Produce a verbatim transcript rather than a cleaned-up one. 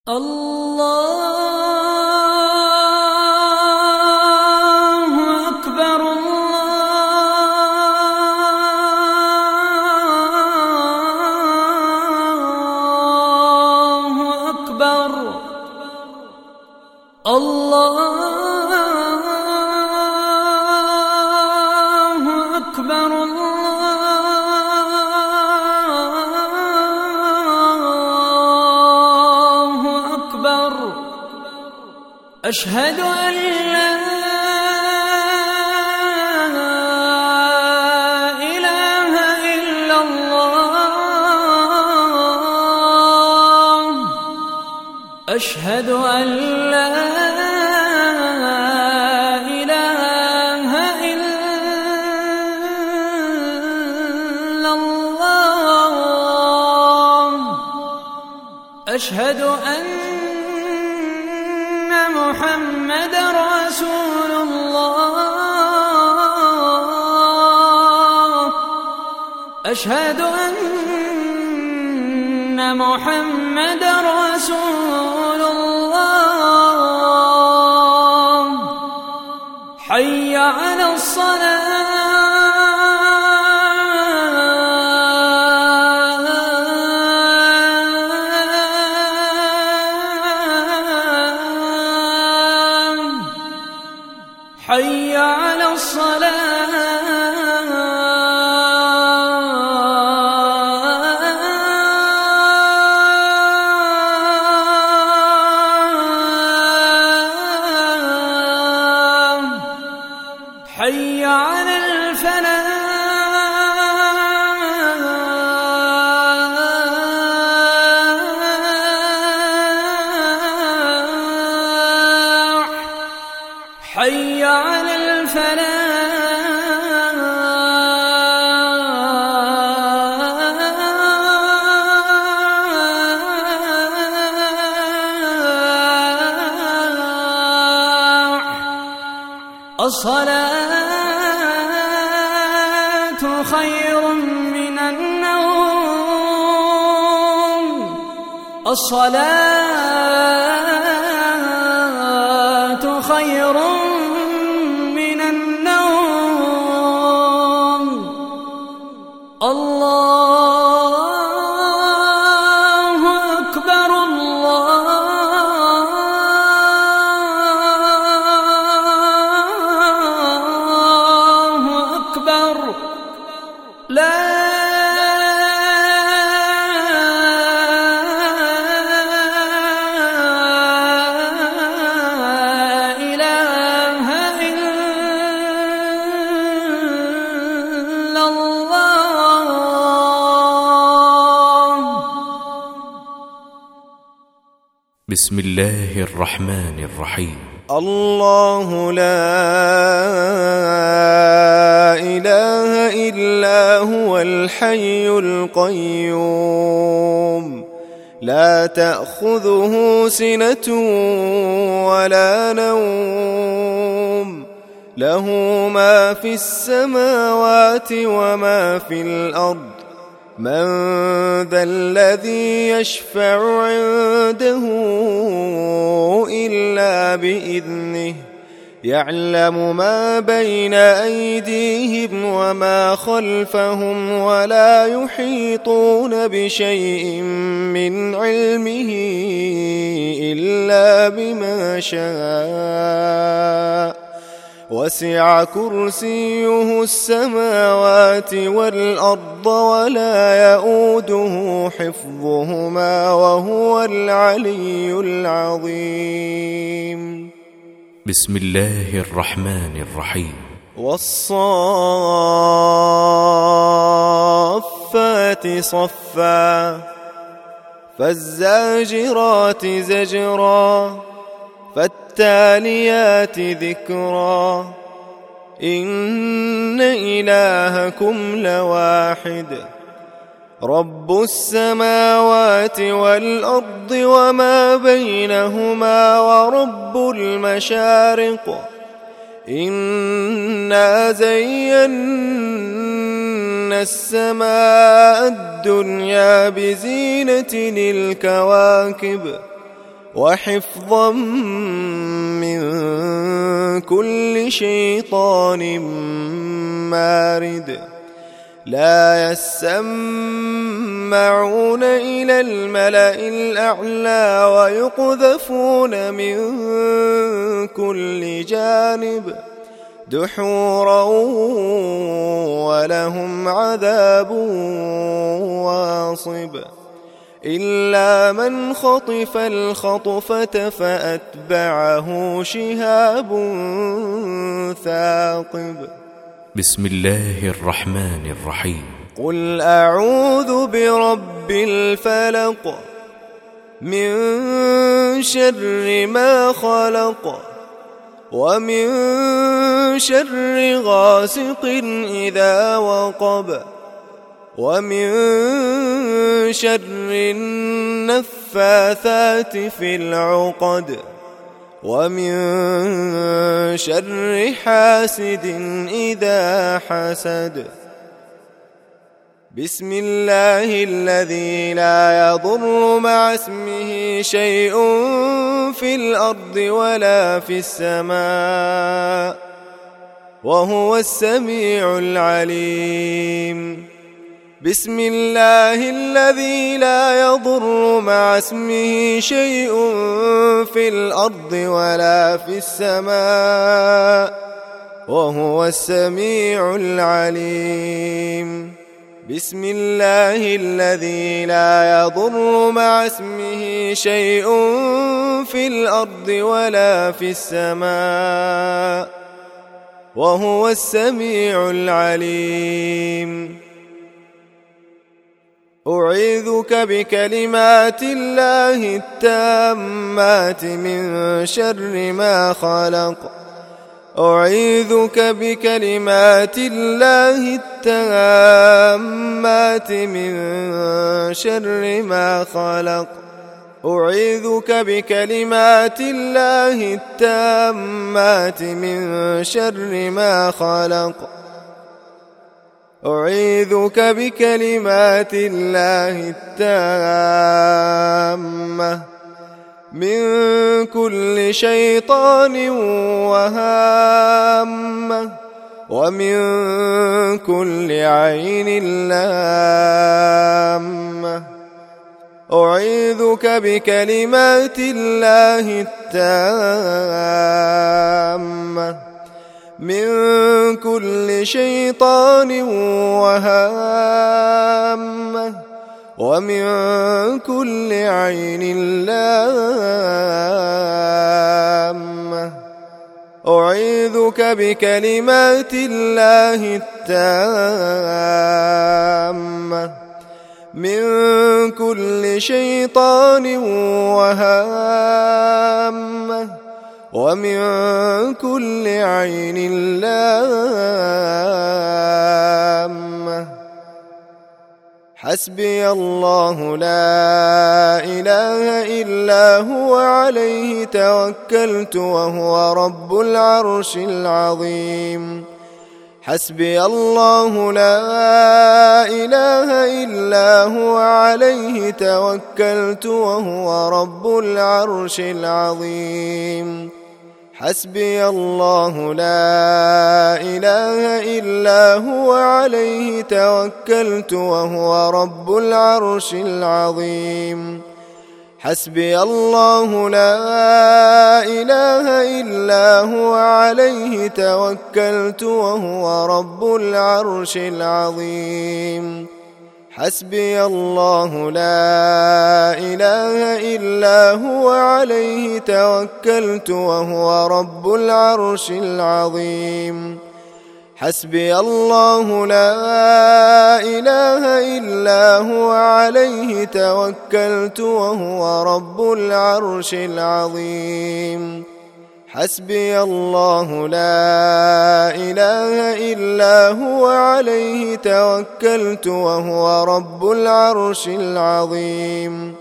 الله أكبر الله أكبر الله أكبر الله أكبر أشهد أن لا إله إلا الله أشهد أن لا إله إلا الله أشهد أن محمد رسول الله أشهد أن محمد رسول الله حي على حي على الصلاة حي على الفلاح حي على الفلاح الصلاة خير من النوم الصلاة خير من النوم الله أكبر الله أكبر لا بسم الله الرحمن الرحيم الله لا إله إلا هو الحي القيوم لا تأخذه سنة ولا نوم له ما في السماوات وما في الأرض من ذا الذي يشفع عنده إلا بإذنه يعلم ما بين أيديهم وما خلفهم ولا يحيطون بشيء من علمه إلا بما شاء وسع كرسيه السماوات والأرض ولا يؤوده حفظهما وهو العلي العظيم بسم الله الرحمن الرحيم والصافات صفا فالزاجرات زجرا فالتاليات ذكرا إن إلهكم لواحد رب السماوات والأرض وما بينهما ورب المشارق إنا زينا السماء الدنيا بزينة الكواكب وحفظا من كل شيطان مارد لا يسمعون إلى الملأ الأعلى ويقذفون من كل جانب دحورا ولهم عذاب واصب إلا من خطف الخطفة فأتبعه شهاب ثاقب. بسم الله الرحمن الرحيم. قل أعوذ برب الفلق من شر ما خلق ومن شر غاسق إذا وقب ومن شر النفاثات في العقد ومن شر حاسد إذا حسد. بسم الله الذي لا يضر مع اسمه شيء في الأرض ولا في السماء وهو السميع العليم. بسم الله الذي لا يضر مع اسمه شيء في الأرض ولا في السماء وهو السميع العليم. بسم الله الذي لا يضر مع اسمه شيء في الأرض ولا في السماء وهو السميع العليم. أعيذك بكلمات الله التامات من شر ما خلق أعيذك بكلمات الله التامات من شر ما خلق أعيذك بكلمات الله التامات من شر ما خلق أعيذك بكلمات الله التامة من كل شيطان وهامة ومن كل عين لامة أعيذك بكلمات الله التامة من كل شيطان وهامة ومن كل عين لامة أعيذك بكلمات الله التامة من كل شيطان وهامة ومن كل عين لامة حسبي الله لا إله إلا هو عليه توكلت وهو رب العرش العظيم. حسبي الله لا إله إلا هو عليه توكلت وهو رب العرش العظيم. حسبي الله لا إله إلا هو عليه توكلت وهو رب العرش العظيم. حسبي الله لا إله إلا هو عليه توكلت وهو رب العرش العظيم. حسبي الله لا إله إلا هو عليه توكلت وهو رب العرش العظيم. حسبي الله لا إله إلا هو عليه توكلت وهو رب العرش العظيم. حسبي الله لا إله إلا هو عليه توكلت وهو رب العرش العظيم.